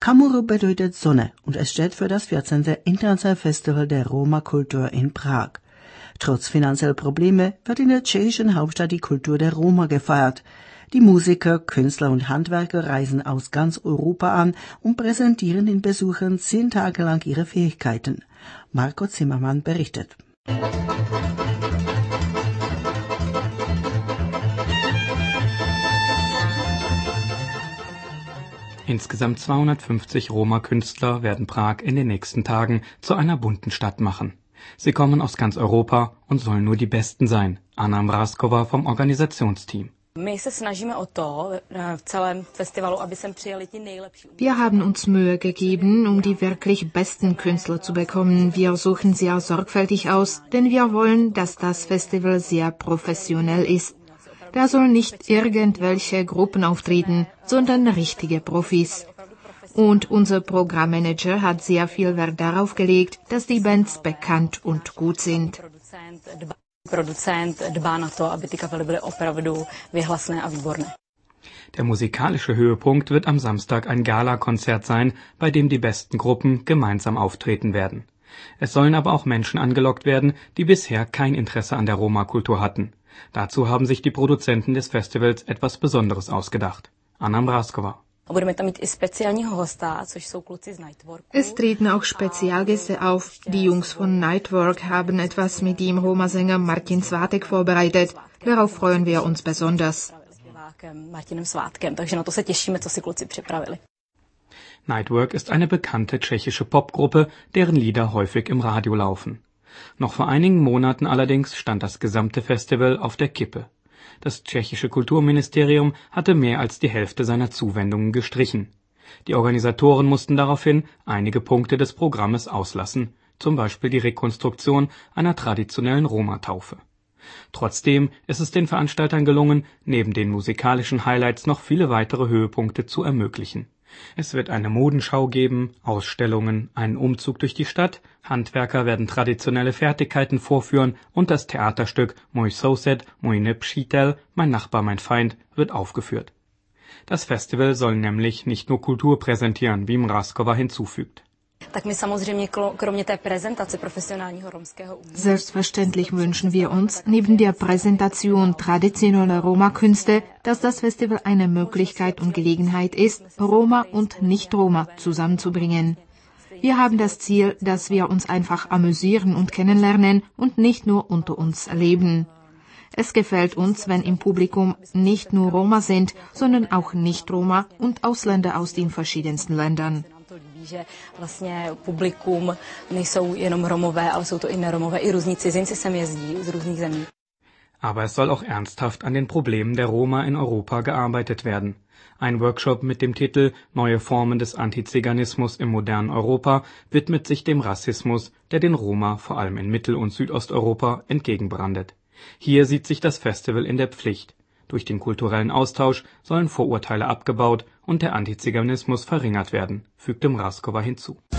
Kamuro bedeutet Sonne und es steht für das 14. Internationale Festival der Roma-Kultur in Prag. Trotz finanzieller Probleme wird in der tschechischen Hauptstadt die Kultur der Roma gefeiert. Die Musiker, Künstler und Handwerker reisen aus ganz Europa an und präsentieren den Besuchern 10 Tage lang ihre Fähigkeiten. Marco Zimmermann berichtet. Insgesamt 250 Roma-Künstler werden Prag in den nächsten Tagen zu einer bunten Stadt machen. Sie kommen aus ganz Europa und sollen nur die Besten sein. Anna Mrazkova vom Organisationsteam. Wir haben uns Mühe gegeben, um die wirklich besten Künstler zu bekommen. Wir suchen sehr sorgfältig aus, denn wir wollen, dass das Festival sehr professionell ist. Da sollen nicht irgendwelche Gruppen auftreten, sondern richtige Profis. Und unser Programmmanager hat sehr viel Wert darauf gelegt, dass die Bands bekannt und gut sind. Der musikalische Höhepunkt wird am Samstag ein Gala-Konzert sein, bei dem die besten Gruppen gemeinsam auftreten werden. Es sollen aber auch Menschen angelockt werden, die bisher kein Interesse an der Roma-Kultur hatten. Dazu haben sich die Produzenten des Festivals etwas Besonderes ausgedacht. Anna Mrazkova. Es treten auch Spezialgäste auf. Die Jungs von Nightwork haben etwas mit dem Roma-Sänger Martin Svátek vorbereitet. Darauf freuen wir uns besonders. Nightwork ist eine bekannte tschechische Popgruppe, deren Lieder häufig im Radio laufen. Noch vor einigen Monaten allerdings stand das gesamte Festival auf der Kippe. Das tschechische Kulturministerium hatte mehr als die Hälfte seiner Zuwendungen gestrichen. Die Organisatoren mussten daraufhin einige Punkte des Programmes auslassen, zum Beispiel die Rekonstruktion einer traditionellen Roma-Taufe. Trotzdem ist es den Veranstaltern gelungen, neben den musikalischen Highlights noch viele weitere Höhepunkte zu ermöglichen. Es wird eine Modenschau geben, Ausstellungen, einen Umzug durch die Stadt, Handwerker werden traditionelle Fertigkeiten vorführen und das Theaterstück Moj soused, moj nepřítel, mein Nachbar, mein Feind, wird aufgeführt. Das Festival soll nämlich nicht nur Kultur präsentieren, wie Mrazkova hinzufügt. Selbstverständlich wünschen wir uns, neben der Präsentation traditioneller Roma-Künste, dass das Festival eine Möglichkeit und Gelegenheit ist, Roma und Nicht-Roma zusammenzubringen. Wir haben das Ziel, dass wir uns einfach amüsieren und kennenlernen und nicht nur unter uns erleben. Es gefällt uns, wenn im Publikum nicht nur Roma sind, sondern auch Nicht-Roma und Ausländer aus den verschiedensten Ländern. Že vlastně publikum nejsou jenom Romové, ale jsou to i neromové, i různí cizinci sem jezdí z různých zemí. Aber es soll auch ernsthaft an den Problemen der Roma in Europa gearbeitet werden. Ein Workshop mit dem Titel Neue Formen des Antiziganismus im modernen Europa widmet sich dem Rassismus, der den Roma vor allem in Mittel- und Südosteuropa entgegenbrandet. Hier sieht sich das Festival in der Pflicht. Durch den kulturellen Austausch sollen Vorurteile abgebaut und der Antiziganismus verringert werden, fügte Mrazkova hinzu.